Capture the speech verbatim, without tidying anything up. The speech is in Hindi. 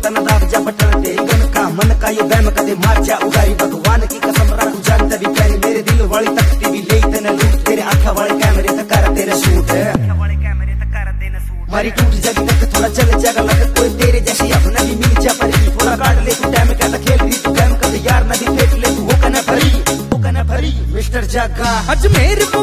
तना दाब जा बटन तेरी गन का मन का यो बैम कदे मार जा उगारी भगवान की कसम रखू जानता भी पहले मेरे दिल वाली तकती भी ले तने लूट तेरे आंखा वाले कैमरे तक कर तेरे शूट आंखा वाले कैमरे तक कर देना सूट मारी टूट जगी तक थोड़ा चल जागा लग कोई तेरे जैसी अपना भी मिल जा पर थोड़ा काट ले तू टाइम कहता खेल रही तू टाइम कदे यार नदी फेंक ले तू हो कना भरी हो कना भरी मिस्टर जागा अजमेर